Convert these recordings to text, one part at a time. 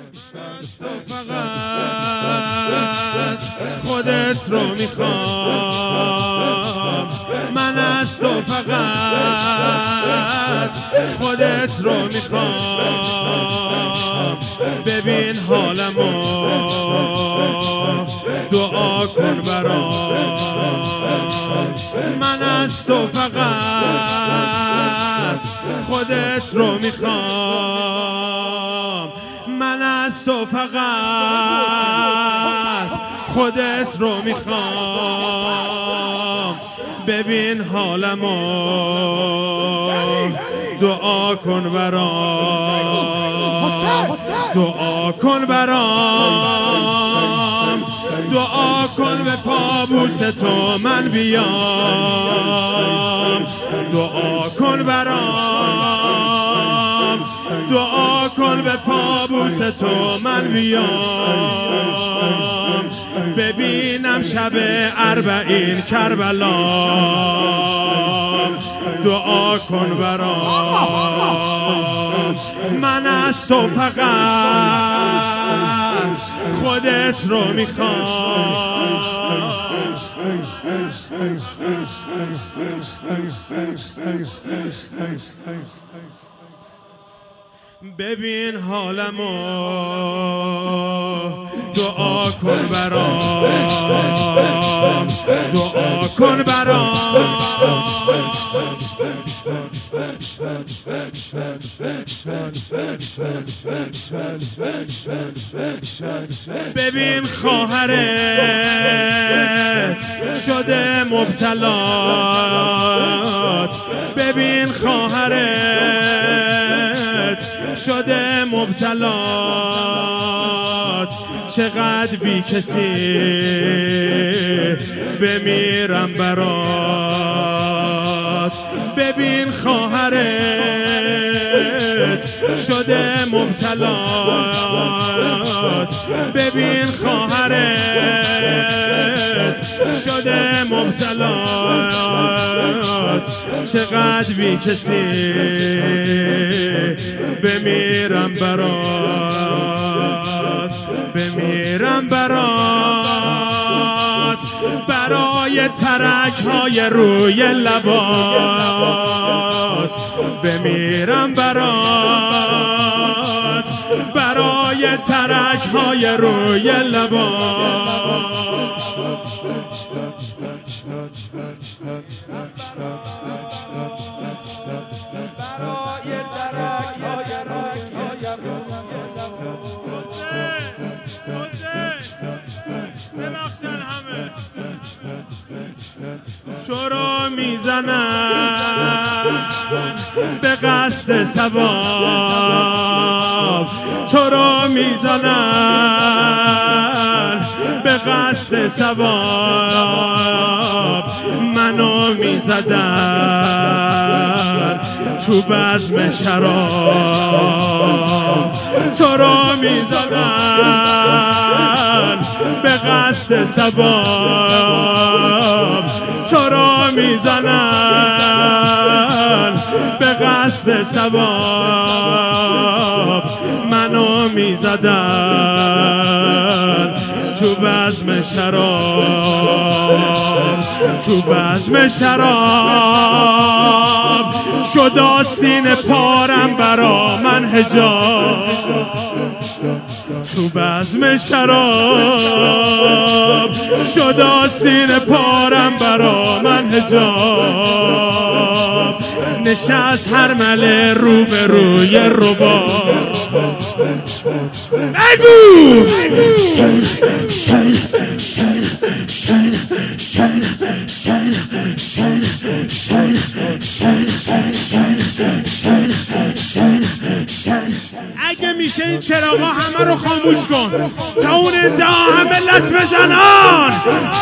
فقط خودت رو میخوام، من از تو فقط خودت رو میخوام. ببین حالمو، دعا کن برام، من از تو فقط خودت رو میخوام، من از تو فقط خودت رو میخوام. ببین حالمو، دعا کن برام، دعا کن برام، دعا کن به پابوس تو من بیام، دعا کن برام، دعا کن به پابوس تو من بیام. ببینم شب 40 کربلا، دعا کن برام، من از تو فقط خودت رو میخوام. ببین حالمو، دعا کن برام، دعا کن برام. ببین خواهرت شده مبتلات، ببین خواهرت شده مبتلات. چقدر بی کسی بمیرم برات. ببین خواهرت شده مبتلات، ببین خواهرت شده مبتلات. چقدر بی کسی بمیرم برات، بمیرم برات. برای ترک های روی لبات بمیرم برات، برای ترک های روی لبات. تو رو میزنن به قصد ثواب، تو رو میزنن به قصد ثواب. منو میزدن تو بزم شراب، تو رو میزدن به قصد ثواب، تو رو میزنن به قصد ثواب. منو میزدن تو بزم شراب، تو بزم شراب. شد آستین پارم برا من حجاب، تو بزم شراب. شد آستین پارم برا من حجاب. نشست هر مله رو به روی رباب. بگو اگه میشه این چراغا همه رو خاموش کن تا اون انتها همه لط بزنان.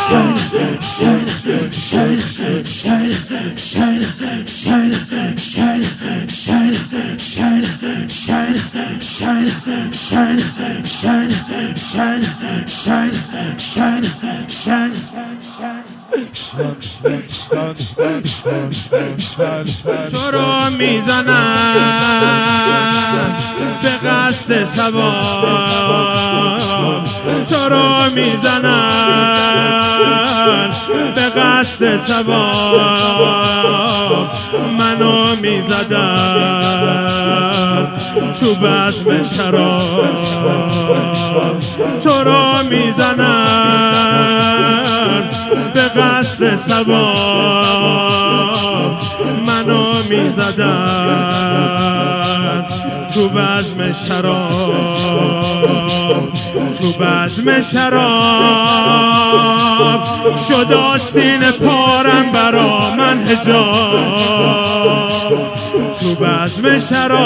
تو رو میزنن به قصد ثواب، میزنن به قصد ثواب منو میزدن تو بزم شراب تو را میزنن به قصد ثواب منو میزدن تو بزم شراب تو بزم شراب شد آستین پارم برا من حجاب تو بزم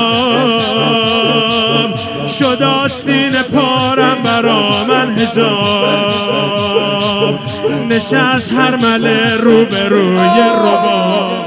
شراب شد آستین پارم برا من حجاب نشست هر مله روبروی رباب